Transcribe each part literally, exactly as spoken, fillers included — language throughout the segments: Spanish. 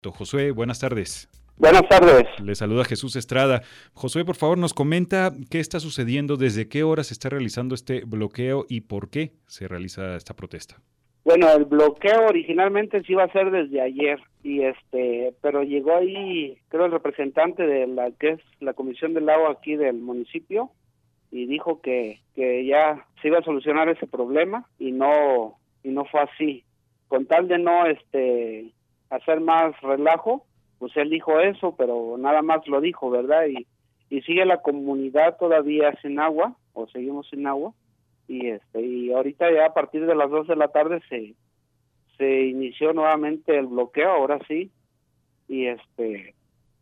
Josué, buenas tardes. Buenas tardes. Le saluda Jesús Estrada. Josué, por favor, nos comenta qué está sucediendo, desde qué hora se está realizando este bloqueo y por qué se realiza esta protesta. Bueno, el bloqueo originalmente sí iba a ser desde ayer, y este, pero llegó ahí, creo, el representante de la que es la Comisión del Agua aquí del municipio, y dijo que, que ya se iba a solucionar ese problema, y no, y no fue así. Con tal de no este hacer más relajo, pues él dijo eso, pero nada más lo dijo, ¿verdad? Y, y sigue la comunidad todavía sin agua, o seguimos sin agua, y este y ahorita ya a partir de las dos de la tarde se se inició nuevamente el bloqueo, ahora sí, y este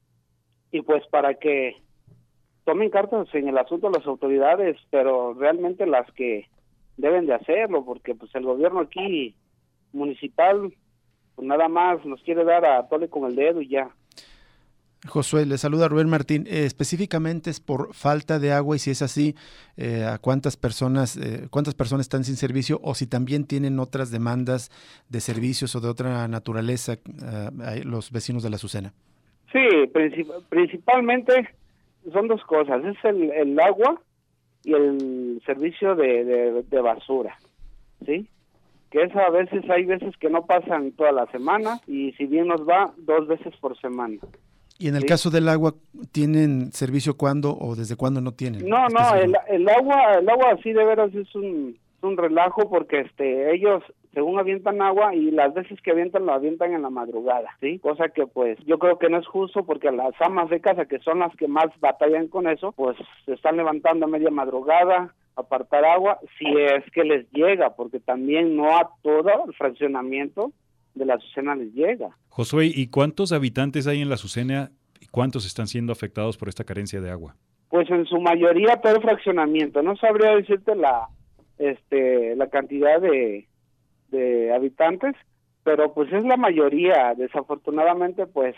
y pues para que tomen cartas en el asunto las autoridades, pero realmente las que deben de hacerlo, porque pues el gobierno aquí municipal pues nada más nos quiere dar a tole con el dedo y ya. Josué, le saluda Rubén Martín. Eh, específicamente es por falta de agua, y si es así, eh, ¿a cuántas personas, eh, cuántas personas están sin servicio, o si también tienen otras demandas de servicios o de otra naturaleza eh, los vecinos de La Azucena? Sí, princip- principalmente son dos cosas, es el, el agua y el servicio de, de, de basura, ¿sí? Que eso a veces, hay veces que no pasan toda la semana, y si bien nos va, dos veces por semana. Y en el ¿sí? caso del agua, ¿tienen servicio cuándo o desde cuándo no tienen? No, no, el, el agua, el agua sí de veras es un, un relajo, porque este ellos según avientan agua, y las veces que avientan lo avientan en la madrugada, ¿sí? Cosa que pues yo creo que no es justo, porque las amas de casa, que son las que más batallan con eso, pues se están levantando a media madrugada a apartar agua, si es que les llega, porque también no a todo el fraccionamiento de La Azucena les llega. Josué, ¿y cuántos habitantes hay en La Azucena y cuántos están siendo afectados por esta carencia de agua? Pues en su mayoría todo el fraccionamiento. No sabría decirte la este la cantidad de, de habitantes, pero pues es la mayoría. Desafortunadamente pues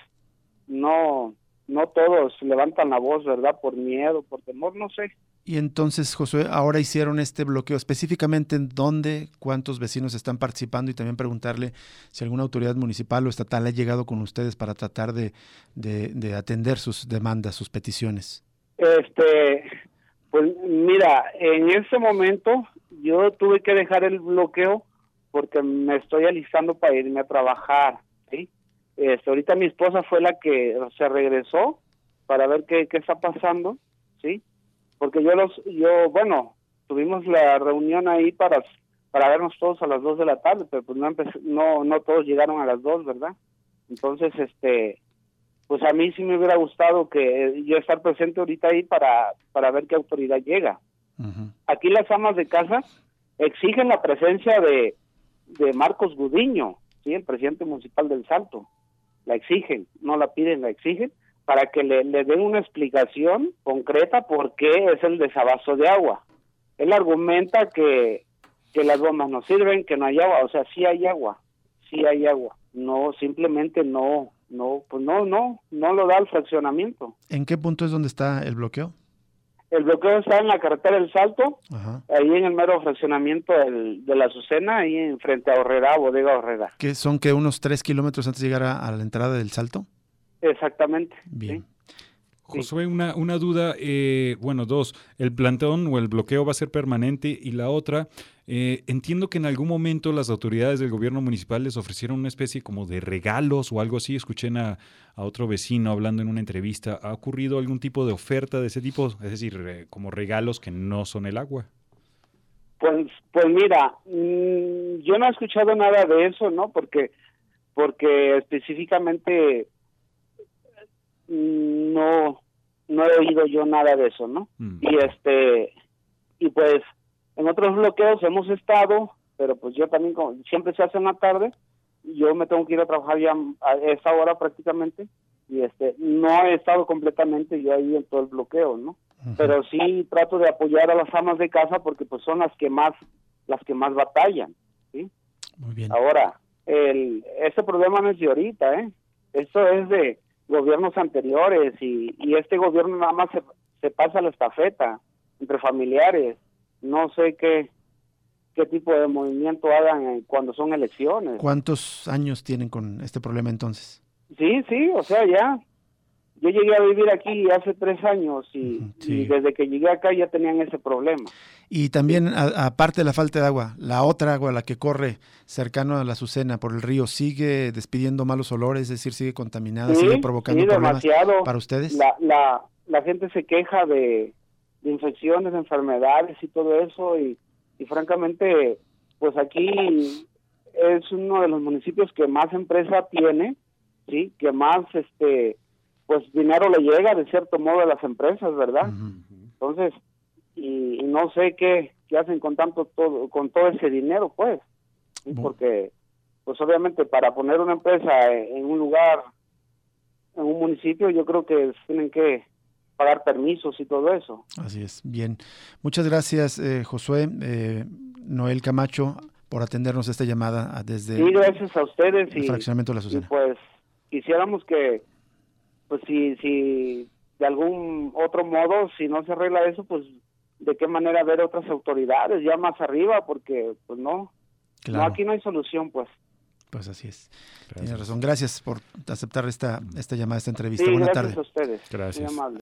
no no todos levantan la voz, ¿verdad? Por miedo, por temor, no sé. Y entonces, Josué, ahora hicieron este bloqueo, específicamente en dónde, cuántos vecinos están participando, y también preguntarle si alguna autoridad municipal o estatal ha llegado con ustedes para tratar de, de, de atender sus demandas, sus peticiones. Este, pues mira, en ese momento yo tuve que dejar el bloqueo porque me estoy alistando para irme a trabajar, ¿sí? Este, ahorita mi esposa fue la que se regresó para ver qué, qué está pasando, ¿sí? Porque yo los, yo, bueno, tuvimos la reunión ahí para, para vernos todos a las dos de la tarde, pero pues no empecé, no, no todos llegaron a las dos, ¿verdad? Entonces, este, pues a mí sí me hubiera gustado que yo estar presente ahorita ahí para, para ver qué autoridad llega. Uh-huh. Aquí las amas de casa exigen la presencia de, de Marcos Gudiño, ¿sí? El presidente municipal del Salto. La exigen, no la piden, la exigen, para que le, le den una explicación concreta por qué es el desabasto de agua. Él argumenta que, que las bombas no sirven, que no hay agua, o sea, sí hay agua, sí hay agua, no, simplemente no, no, pues no, no, no lo da el fraccionamiento. ¿En qué punto es donde está el bloqueo? El bloqueo está en la carretera del Salto, Ajá. Ahí en el mero fraccionamiento del, de La Azucena, ahí en frente a Horrera, Bodega Horrera. ¿Que son que unos tres kilómetros antes de llegar a, a la entrada del Salto? Exactamente. Bien. ¿sí? Josué, una, una duda, eh, bueno, dos, el plantón o el bloqueo va a ser permanente, y la otra, eh, entiendo que en algún momento las autoridades del gobierno municipal les ofrecieron una especie como de regalos o algo así. Escuché a, a otro vecino hablando en una entrevista. ¿Ha ocurrido algún tipo de oferta de ese tipo? Es decir, eh, como regalos que no son el agua. Pues, pues mira, mmm, yo no he escuchado nada de eso, ¿no? Porque, porque específicamente mmm, no, no he oído yo nada de eso, ¿no? Mm. Y este, y pues en otros bloqueos hemos estado, pero pues yo también, como siempre se hace en la tarde, yo me tengo que ir a trabajar ya a esa hora prácticamente, y este, no he estado completamente yo ahí en todo el bloqueo, ¿no? Uh-huh. Pero sí trato de apoyar a las amas de casa, porque pues son las que más, las que más batallan, ¿sí? Muy bien. Ahora, el, este problema no es de ahorita, ¿eh? Esto es de gobiernos anteriores, y, y este gobierno nada más se, se pasa la estafeta entre familiares. No sé qué qué tipo de movimiento hagan cuando son elecciones. ¿Cuántos años tienen con este problema entonces? Sí, sí, o sea, ya. Yo llegué a vivir aquí hace tres años y, sí. y desde que llegué acá ya tenían ese problema. Y también, a, aparte de la falta de agua, la otra agua, la que corre cercano a la Azucena por el río, ¿sigue despidiendo malos olores? Es decir, ¿sigue contaminada? Sí, ¿Sigue provocando sí, problemas demasiado. para ustedes? La, la, la gente se queja de, de infecciones, de enfermedades y todo eso y, y francamente, pues aquí es uno de los municipios que más empresa tiene, sí, que más este pues dinero le llega de cierto modo a las empresas, ¿verdad? Uh-huh. Entonces, y, y no sé qué, qué hacen con tanto todo, con todo ese dinero, pues, ¿sí? Uh-huh. Porque, pues obviamente para poner una empresa en, en un lugar, en un municipio, yo creo que tienen que pagar permisos y todo eso. Así es, bien. Muchas gracias, eh, Josué, eh, Noel Camacho, por atendernos esta llamada desde sí, gracias a ustedes el y, fraccionamiento de la Azucena. Y pues quisiéramos que pues si, si de algún otro modo, si no se arregla eso, pues de qué manera ver otras autoridades ya más arriba, porque pues no, claro. no aquí no hay solución, pues. Pues así es. Gracias. Tienes razón. Gracias por aceptar esta, esta llamada, esta entrevista. Sí, Buena gracias tarde. a ustedes. Gracias. Muy amable.